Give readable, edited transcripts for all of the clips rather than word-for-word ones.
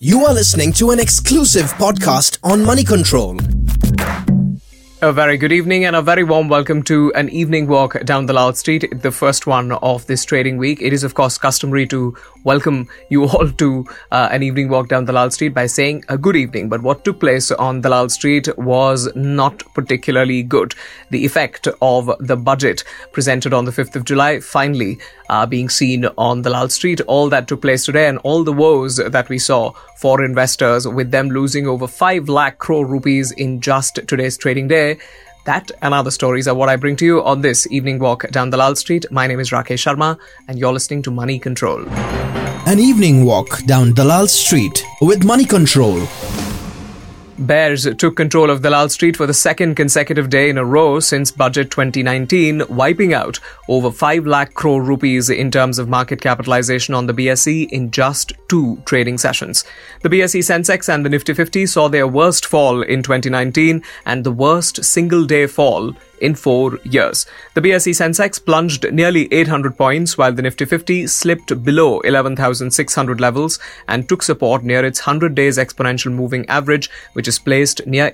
You are listening to an exclusive podcast on Money Control. A very good evening and a very warm welcome to an evening walk down the Louth Street, the first one of this trading week. It is, of course, customary to welcome you all to an evening walk down the Louth Street by saying a good evening. But what took place on the Louth Street was not particularly good. The effect of the budget presented on the 5th of July finally being seen on the Louth Street. All that took place today and all the woes that we saw for investors, with them losing over 5 lakh crore rupees in just today's trading day. That and other stories are what I bring to you on this evening walk down the Louth Street. My name is Rakesh Sharma and you're listening to Money Control. An evening walk down the Louth Street with Money Control. Bears took control of the Louth Street for the second consecutive day in a row since Budget 2019, wiping out over 5 lakh crore rupees in terms of market capitalization on the BSE in just 2 trading sessions. The BSE Sensex and the Nifty 50 saw their worst fall in 2019 and the worst single-day fall in 4 years. The BSE Sensex plunged nearly 800 points while the Nifty 50 slipped below 11,600 levels and took support near its 100 days exponential moving average, which is placed near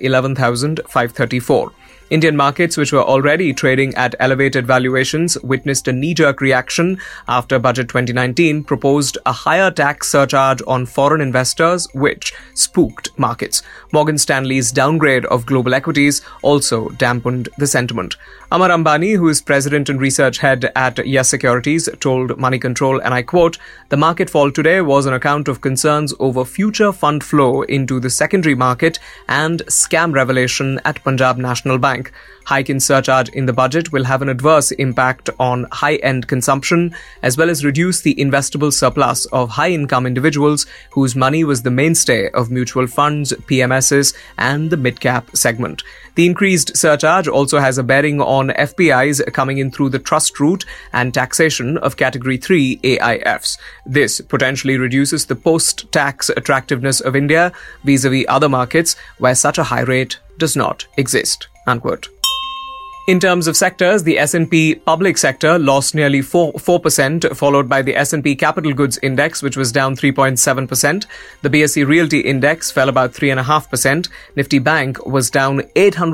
11,534. Indian markets, which were already trading at elevated valuations, witnessed a knee-jerk reaction after Budget 2019 proposed a higher tax surcharge on foreign investors, which spooked markets. Morgan Stanley's downgrade of global equities also dampened the sentiment. Amar Ambani, who is president and research head at Yes Securities, told Money Control, and I quote, "The market fall today was on account of concerns over future fund flow into the secondary market and scam revelation at Punjab National Bank. Hike in surcharge in the budget will have an adverse impact on high-end consumption as well as reduce the investable surplus of high-income individuals whose money was the mainstay of mutual funds, PMSs and the mid-cap segment. The increased surcharge also has a bearing on FPIs coming in through the trust route and taxation of Category 3 AIFs. This potentially reduces the post-tax attractiveness of India vis-a-vis other markets where such a high rate does not exist." Unquote. In terms of sectors, the S&P public sector lost nearly 4%, followed by the S&P Capital Goods Index, which was down 3.7%. The BSE Realty Index fell about 3.5%. Nifty Bank was down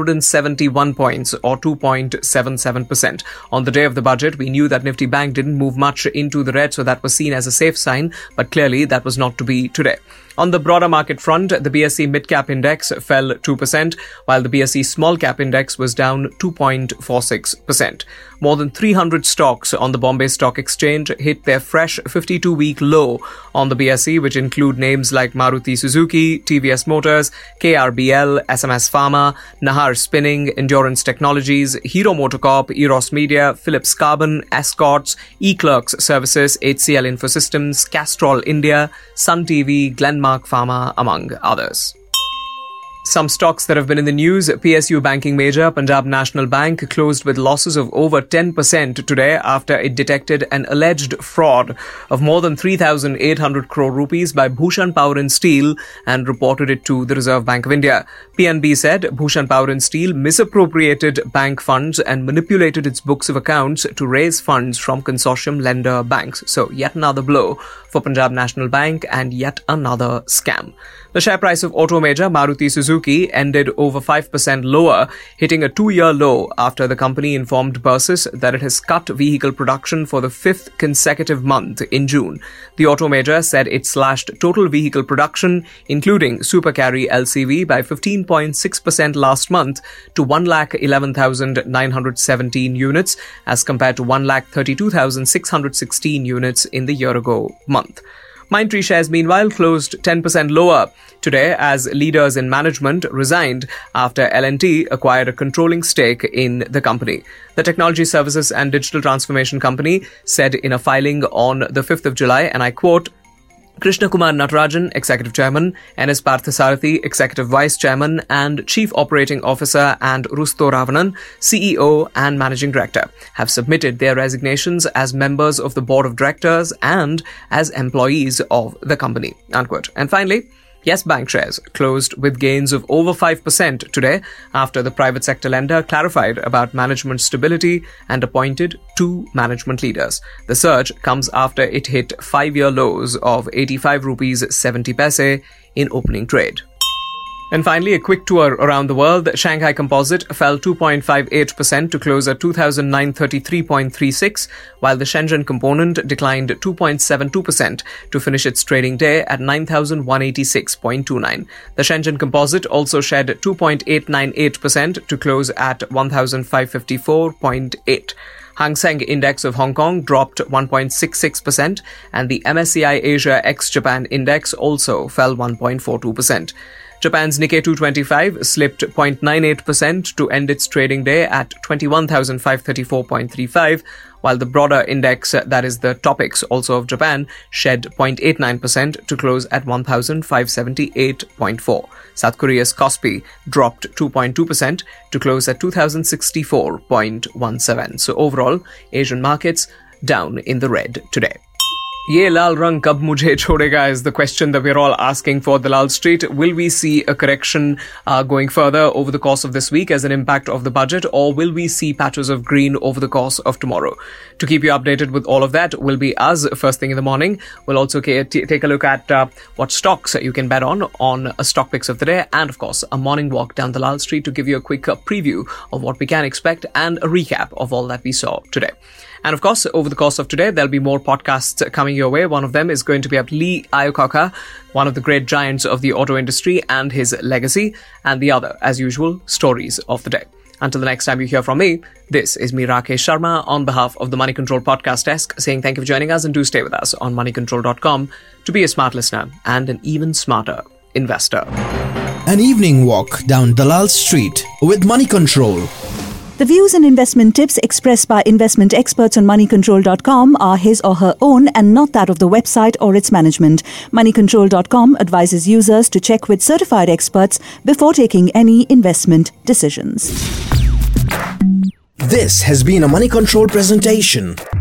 871 points, or 2.77%. On the day of the budget, we knew that Nifty Bank didn't move much into the red, so that was seen as a safe sign, but clearly that was not to be today. On the broader market front, the BSE Mid-Cap Index fell 2%, while the BSE Small Cap Index was down 2.46%. More than 300 stocks on the Bombay Stock Exchange hit their fresh 52-week low on the BSE, which include names like Maruti Suzuki, TVS Motors, KRBL, SMS Pharma, Nahar Spinning, Endurance Technologies, Hero Motocorp, Eros Media, Philips Carbon, Escorts, eClerx Services, HCL Infosystems, Castrol India, Sun TV, Glenmark Pharma, among others. Some stocks that have been in the news: PSU banking major Punjab National Bank closed with losses of over 10% today after it detected an alleged fraud of more than 3,800 crore rupees by Bhushan Power and Steel and reported it to the Reserve Bank of India. PNB said Bhushan Power and Steel misappropriated bank funds and manipulated its books of accounts to raise funds from consortium lender banks. So yet another blow for Punjab National Bank and yet another scam. The share price of auto major Maruti Suzuki ended over 5% lower, hitting a 2-year low after the company informed Bursis that it has cut vehicle production for the 5th consecutive month in June. The auto major said it slashed total vehicle production, including Super Carry LCV, by 15.6% last month to 1,11,917 units as compared to 1,32,616 units in the year-ago month. Mindtree shares, meanwhile, closed 10% lower today as leaders in management resigned after L&T acquired a controlling stake in the company. The technology services and digital transformation company said in a filing on the 5th of July, and I quote, Krishna Kumar Natarajan, Executive Chairman, N.S. Parthasarathi, Executive Vice Chairman and Chief Operating Officer, and Rusto Ravanan, CEO and Managing Director, have submitted their resignations as members of the Board of Directors and as employees of the company. Unquote. And finally, Yes Bank shares closed with gains of over 5% today after the private sector lender clarified about management stability and appointed 2 management leaders. The surge comes after it hit 5-year lows of 85 rupees 70 paise in opening trade. And finally, a quick tour around the world. Shanghai Composite fell 2.58% to close at 2,933.36, while the Shenzhen Component declined 2.72% to finish its trading day at 9,186.29. The Shenzhen Composite also shed 2.898% to close at 1,554.8. Hang Seng Index of Hong Kong dropped 1.66%, and the MSCI Asia ex-Japan Index also fell 1.42%. Japan's Nikkei 225 slipped 0.98% to end its trading day at 21,534.35, while the broader index, that is the Topix, also of Japan, shed 0.89% to close at 1,578.4. South Korea's Kospi dropped 2.2% to close at 2,064.17. So overall, Asian markets down in the red today. Ye lal rang kab mujhe chhodega is the question that we're all asking for Dalal Street. Will we see a correction going further over the course of this week as an impact of the budget, or will we see patches of green over the course of tomorrow? To keep you updated with all of that will be us first thing in the morning. We'll also take a look at what stocks you can bet on a stock picks of the day, and of course a morning walk down Dalal Street to give you a quick preview of what we can expect and a recap of all that we saw today. And of course, over the course of today, there'll be more podcasts coming your way. One of them is going to be about Lee Iacocca, one of the great giants of the auto industry and his legacy, and the other, as usual, stories of the day. Until the next time you hear from me, this is me, Rakesh Sharma, on behalf of the Money Control podcast desk, saying thank you for joining us, and do stay with us on moneycontrol.com to be a smart listener and an even smarter investor. An evening walk down Dalal Street with Money Control. The views and investment tips expressed by investment experts on moneycontrol.com are his or her own and not that of the website or its management. Moneycontrol.com advises users to check with certified experts before taking any investment decisions. This has been a Money Control presentation.